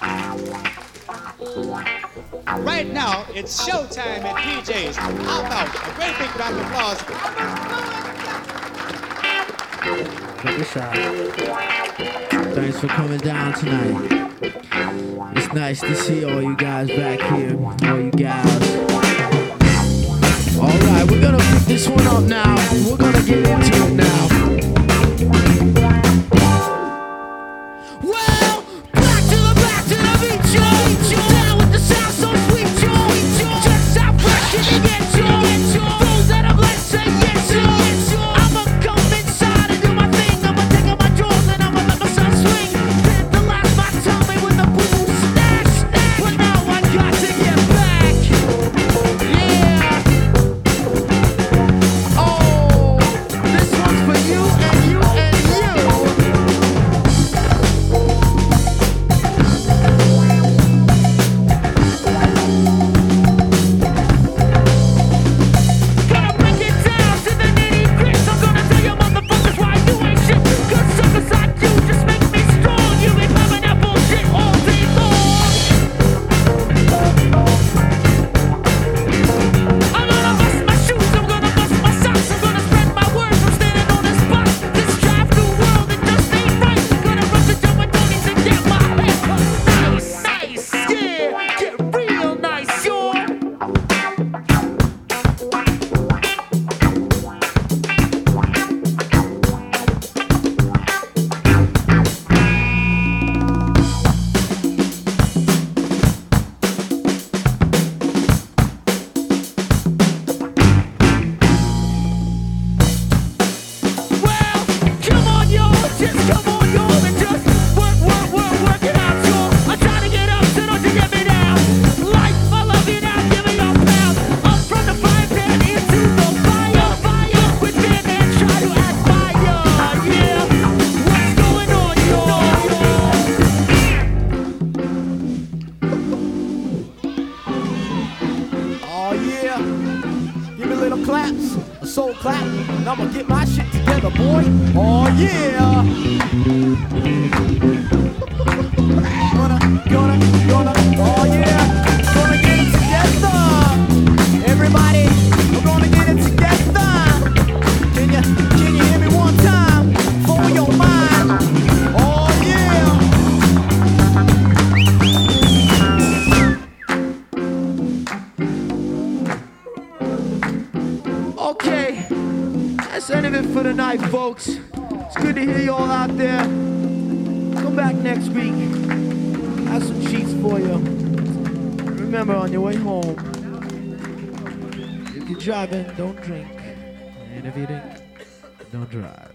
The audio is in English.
Right now, it's showtime at PJ's. How about a great big round of applause? Check this out. Thanks for coming down tonight. It's nice to see all you guys back here, all you gals. Alright, we're gonna pick this one up now. We're gonna get into it now. Well, back to the beat, yo. Down with the sound so sweet, yo. Just how fresh can you get, yo? Those that are blessed say yes, yo. I'ma come inside and do my thing. I'ma take out my drawers and I'ma let myself swing. Then the last my tummy with the boo stash. But now I got to get back. Yeah. Oh, this one's for you and you and you. Gonna break it down to the nitty-gritty. I'm gonna tell you motherfuckers why you ain't shit. 'Cause suckers like you just make me strong. You be pumping that bullshit all day long. I'm gonna bust my shoes, I'm gonna bust my socks. I'm gonna spread my words, I'm standing on this box. This drive-through world, it just ain't right. Gonna rush the jump with Tony's and get my head nice, yeah, get real nice, y'all. Well, come on, y'all, just come on, y'all, and just work it out, y'all. I'm trying to get up, so don't you get me down. Life, I love you now, give me your pound. Up from the fire pit into the fire. Up within and try to admire, yeah. What's going on, y'all? Oh yeah, give me little claps, a soul clap, and I'ma get my shit together, boy. Oh yeah. Gonna, oh yeah, gonna get it together. Everybody, we're gonna get it together. Can you hear me one time for your mind? Oh yeah. Okay, that's the end of it for tonight, folks. It's good to hear you all out there. Come back next week. Have some cheats for you. Remember, on your way home, if you're driving, don't drink. And if you drink, don't drive.